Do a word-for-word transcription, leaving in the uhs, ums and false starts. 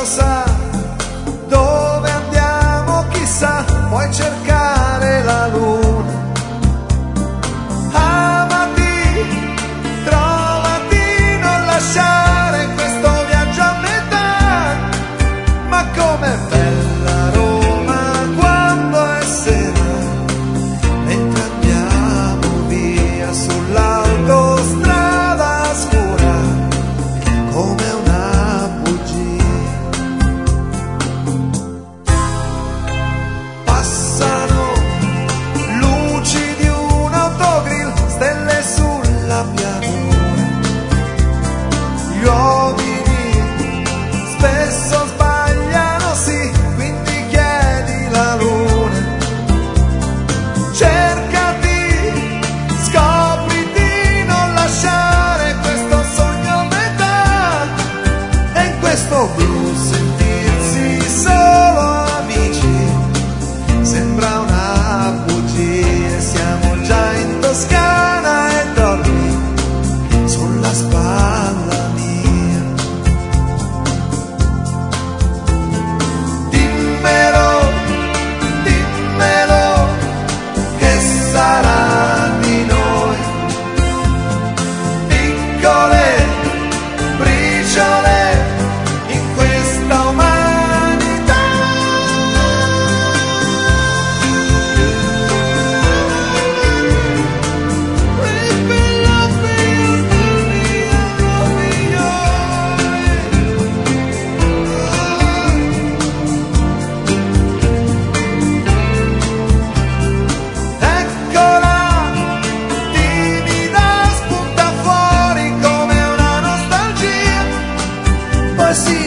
sa, dove andiamo chissà, puoi cercare la luna. Amati, trovati, non lasciare questo viaggio a metà. Ma com'è bella Roma quando è sera, mentre andiamo via sull'autostrada scura come una bugia. Passano luci di un autogrill, stelle sulla pianura. Gli uomini spesso sbagliano, sì, quindi chiedi la luna. Cercati, scopriti, non lasciare questo sogno a metà. E in questo blu sentirsi solo amici sembra una bugia. Siamo già in Toscana e dormi sulla spalla mia. Dimmelo, dimmelo, che sarà di noi, piccole briciole in questa umanità. Eccola, timida, spunta fuori come una nostalgia. Poi si